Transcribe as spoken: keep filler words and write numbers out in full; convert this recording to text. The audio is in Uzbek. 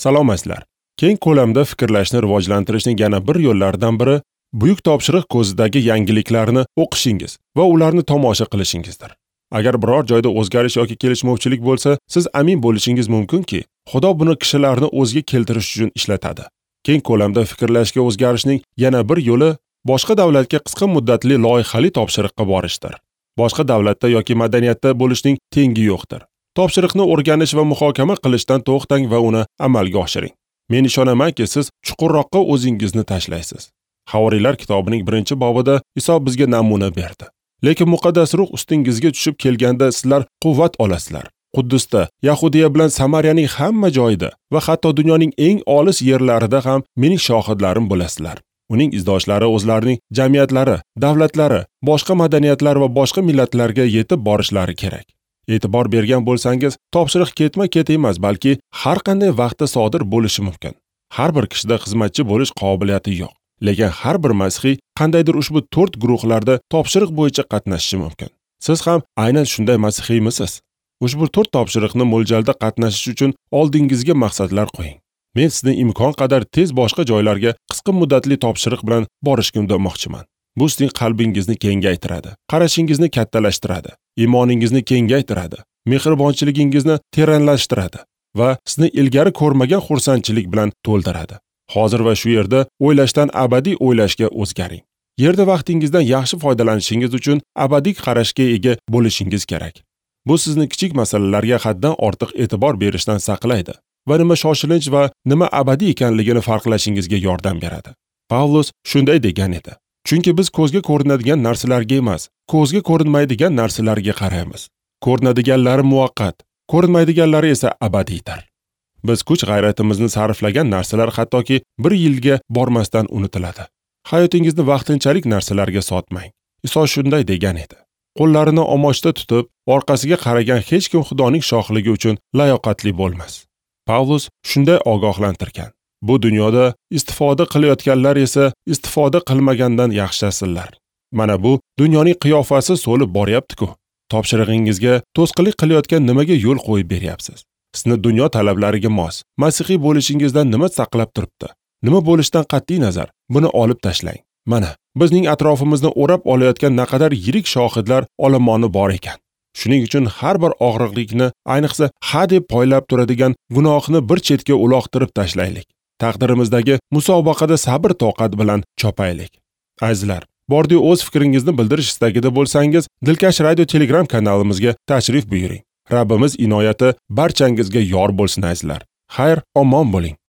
Salomatlar. Keng ko'lamda fikrlashni rivojlantirishning yana bir yo'llaridan biri buyuk topshiriq ko'zidagi yangiliklarni o'qishingiz va ularni tomosha qilishingizdir. Agar biror joyda o'zgarish yoki kelishmovchilik bo'lsa, siz amin bo'lishingiz mumkinki, Xudo buni kishilarni o'ziga keltirish uchun ishlatadi. Keng ko'lamda fikrlashga o'zgarishning yana bir yo'li boshqa davlatga qisqa muddatli loyihali topshiriqqa borishdir. Boshqa davlatda yoki madaniyatda bo'lishning tengi yo'qdir. Topshiriqni o'rganish va muhokama qilishdan to'xtang va uni amalga oshiring. Men ishonamanki, siz chuqurroqqa o'zingizni tashlaysiz. Havoriylar kitobining birinchi bobida Iso bizga namuna berdi. Lekin muqaddas ruh ustingizga tushib kelganda sizlar quvvat olasizlar. Quddusda, Yahudiya bilan Samariyaning hamma joyida va hatto dunyoning eng olis yerlarida ham mening shohidlarim bo'lasizlar. Uning izdoshlari o'zlarining jamiyatlari, davlatlari, boshqa madaniyatlar va boshqa millatlarga yetib borishlari kerak. E'tibor bergan bo'lsangiz, topshiriq ketma-ket emas, balki har qanday vaqtda sodir bo'lishi mumkin. Har bir kishida xizmatchi bo'lish qobiliyati yo'q. Lekin har bir masihiy qandaydir ushbu to'rt guruhlarda topshiriq bo'yicha qatnashishi mumkin. Siz ham aynan shunday masihiymisiz? Ushbu to'rt topshiriqni mo'ljalda qatnashish uchun oldingizga maqsadlar qo'ying. Men sizni imkon qadar tez boshqa joylarga qisqa muddatli topshiriq bilan borishga undamoqchiman. Bu sizning qalbingizni kengaytiradi, qarashingizni kattalashtiradi, iymoningizni kengaytiradi, mehribonchiligingizni teranlashtiradi va sizni ilgari ko'rmagan xursandchilik bilan to'ldiradi. Hozir va shu yerda o'ylashdan abadiy o'ylashga o'zgaring. Yerda vaqtingizdan yaxshi foydalanishingiz uchun abadiy qarashga ega bo'lishingiz kerak. Bu sizni kichik masalalarga haddan ortiq e'tibor berishdan saqlaydi va nima shoshilinch va nima abadiy ekanligini farqlashingizga yordam beradi. Pavlus shunday degan edi. Chunki biz ko'zga ko'rinadigan narsalarga emas, ko'zga ko'rinmaydigan narsalarga qaraymiz. Ko'rinadiganlari muvaqqat, ko'rinmaydiganlari esa abadiydir. Biz kuch g'ayratimizni sarflagan narsalar hattoki bir yilga bormasdan unutiladi. Hayotingizni vaqtinchalik narsalarga sotmang. Iso shunday degan edi. Qo'llarini omochda tutib, orqasiga qaragan hech kim Xudoning shohligi uchun layoqatli bo'lmas. Pavlus shunday ogohlantirgan. Bu dunyoda istifoda qilayotganlar esa istifoda qilmagandan yaxshisinlar. Mana bu dunyoning qiyofasi so'lib boryapti-ku. Topshirig'ingizga to'sqinlik qilayotgan nimaga yo'l qo'yib beryapsiz? Sizni dunyo talablariga mos, masihiy bo'lishingizdan nima saqlab turibdi? Nima bo'lishdan qat'iy nazar, buni olib tashlang. Mana, bizning atrofimizni o'rab olayotgan naqadar yirik shohidlar olomoni bor ekan. Shuning uchun har bir og'riqlikni, ayniqsa ha deb poylab turadigan gunohni bir chetga uloqtirib tashlaylik. Taqdirimizdagi musobaqada sabr toqat bilan chopaylik. Azizlar, bordi o'z fikringizni bildirish istagida bo'lsangiz, Dilkash radio Telegram kanalimizga tashrif buyuring. Rabbimiz inoyati barchangizga yor bo'lsin azizlar. Xayr, omon bo'ling.